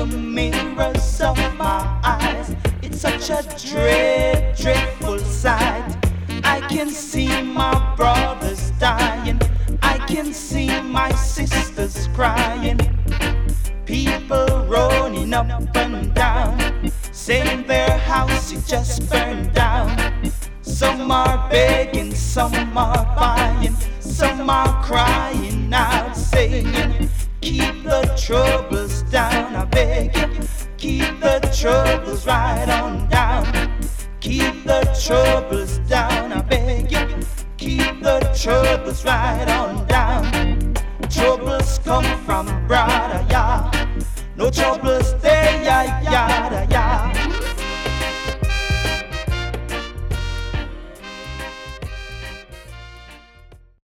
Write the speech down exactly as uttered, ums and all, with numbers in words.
the mirrors of my eyes. It's such a dread, dreadful sight. I can see my brothers dying. I can see my sisters crying. People rolling up and down, saying their house is just burned down. Some are begging, some are buying, some are crying out, saying, keep the troubles down, I beg you. Keep the troubles right on down. Keep the troubles down, I beg you. Keep the troubles right on down. Troubles come from brother, yeah. No troubles there, yeah, yeah.